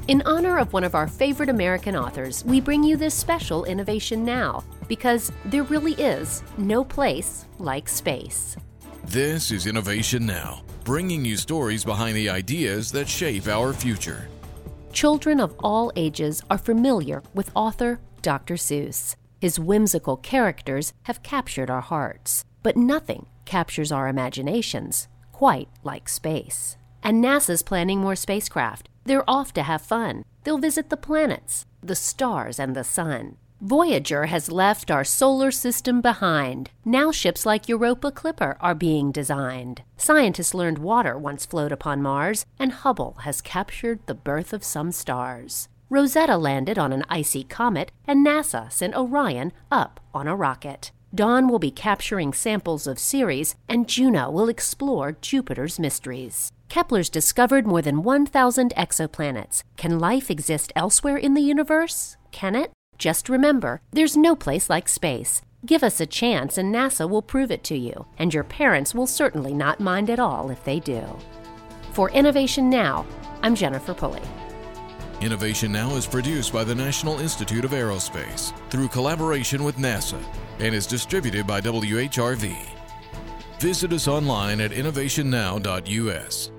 In honor of one of our favorite American authors, we bring you this special Innovation Now, because there really is no place like space. This is Innovation Now, bringing you stories behind the ideas that shape our future. Children of all ages are familiar with author Dr. Seuss. His whimsical characters have captured our hearts, but nothing captures our imaginations quite like space. And NASA's planning more spacecraft. They're off to have fun. They'll visit the planets, the stars, and the sun. Voyager has left our solar system behind. Now ships like Europa Clipper are being designed. Scientists learned water once flowed upon Mars, and Hubble has captured the birth of some stars. Rosetta landed on an icy comet, and NASA sent Orion up on a rocket. Dawn will be capturing samples of Ceres, and Juno will explore Jupiter's mysteries. Kepler's discovered more than 1,000 exoplanets. Can life exist elsewhere in the universe? Can it? Just remember, there's no place like space. Give us a chance and NASA will prove it to you, and your parents will certainly not mind at all if they do. For Innovation Now, I'm Jennifer Pulley. Innovation Now is produced by the National Institute of Aerospace through collaboration with NASA and is distributed by WHRV. Visit us online at innovationnow.us.